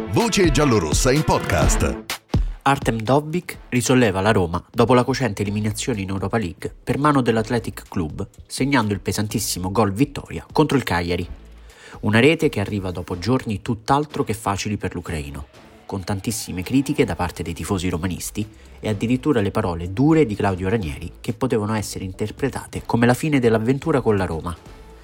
Voce giallorossa in podcast. Artem Dovbyk risolleva la Roma dopo la cocente eliminazione in Europa League per mano dell'Athletic Club, segnando il pesantissimo gol vittoria contro il Cagliari. Una rete che arriva dopo giorni tutt'altro che facili per l'ucraino, con tantissime critiche da parte dei tifosi romanisti e addirittura le parole dure di Claudio Ranieri che potevano essere interpretate come la fine dell'avventura con la Roma.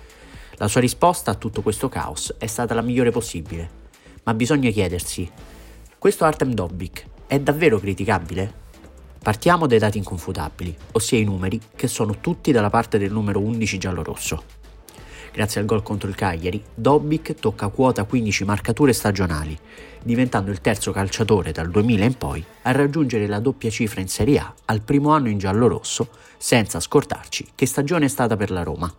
La sua risposta a tutto questo caos è stata la migliore possibile, ma bisogna chiedersi: questo Artem Dovbyk è davvero criticabile? Partiamo dai dati inconfutabili, ossia i numeri che sono tutti dalla parte del numero 11 giallorosso. Grazie al gol contro il Cagliari, Dovbyk tocca quota 15 marcature stagionali, diventando il terzo calciatore dal 2000 in poi a raggiungere la doppia cifra in Serie A al primo anno in giallorosso, senza scordarci che stagione è stata per la Roma.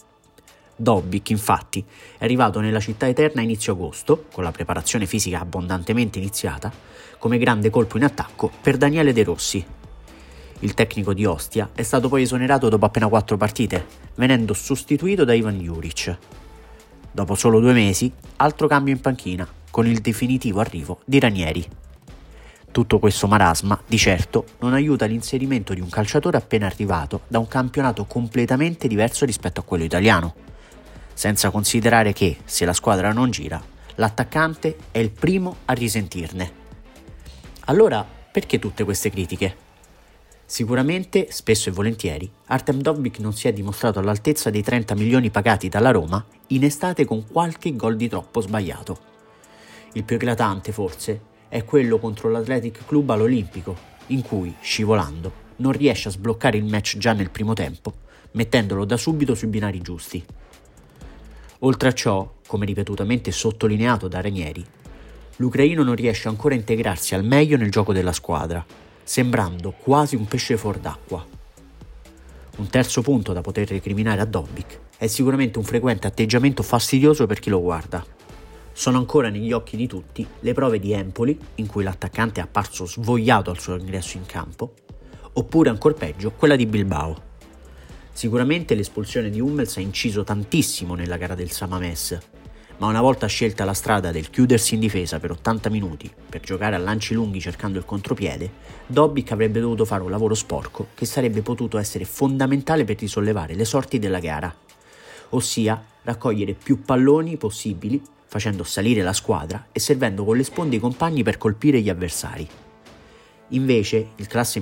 Dovbyk, infatti, è arrivato nella città eterna a inizio agosto, con la preparazione fisica abbondantemente iniziata, come grande colpo in attacco per Daniele De Rossi. Il tecnico di Ostia è stato poi esonerato dopo appena 4 partite, venendo sostituito da Ivan Juric. Dopo solo 2 mesi, altro cambio in panchina, con il definitivo arrivo di Ranieri. Tutto questo marasma, di certo, non aiuta l'inserimento di un calciatore appena arrivato da un campionato completamente diverso rispetto a quello italiano. Senza considerare che, se la squadra non gira, l'attaccante è il primo a risentirne. Allora, perché tutte queste critiche? Sicuramente, spesso e volentieri, Artem Dovbyk non si è dimostrato all'altezza dei 30 milioni pagati dalla Roma in estate con qualche gol di troppo sbagliato. Il più eclatante, forse, è quello contro l'Athletic Club all'Olimpico, in cui, scivolando, non riesce a sbloccare il match già nel primo tempo, mettendolo da subito sui binari giusti. Oltre a ciò, come ripetutamente sottolineato da Ranieri, l'ucraino non riesce ancora a integrarsi al meglio nel gioco della squadra, sembrando quasi un pesce fuor d'acqua. Un terzo punto da poter recriminare a Dovbyk è sicuramente un frequente atteggiamento fastidioso per chi lo guarda. Sono ancora negli occhi di tutti le prove di Empoli, in cui l'attaccante è apparso svogliato al suo ingresso in campo, oppure ancor peggio quella di Bilbao. Sicuramente l'espulsione di Hummels ha inciso tantissimo nella gara del Samamés, ma una volta scelta la strada del chiudersi in difesa per 80 minuti per giocare a lanci lunghi cercando il contropiede, Dovbyk avrebbe dovuto fare un lavoro sporco che sarebbe potuto essere fondamentale per risollevare le sorti della gara, ossia raccogliere più palloni possibili, facendo salire la squadra e servendo con le sponde i compagni per colpire gli avversari. Invece, il classe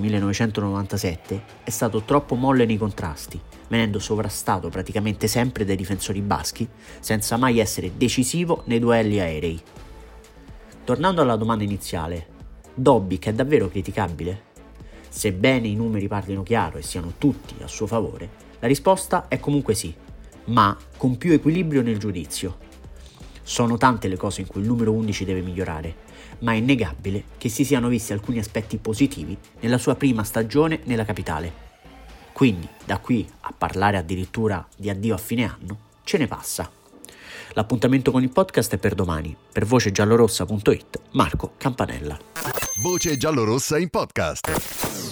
1997 è stato troppo molle nei contrasti, venendo sovrastato praticamente sempre dai difensori baschi, senza mai essere decisivo nei duelli aerei. Tornando alla domanda iniziale, Dovbyk è davvero criticabile? Sebbene i numeri parlino chiaro e siano tutti a suo favore, la risposta è comunque sì, ma con più equilibrio nel giudizio. Sono tante le cose in cui il numero 11 deve migliorare, ma è innegabile che si siano visti alcuni aspetti positivi nella sua prima stagione nella capitale. Quindi, da qui a parlare addirittura di addio a fine anno, ce ne passa. L'appuntamento con il podcast è per domani. Per vocegiallorossa.it, Marco Campanella. Voce giallorossa in podcast.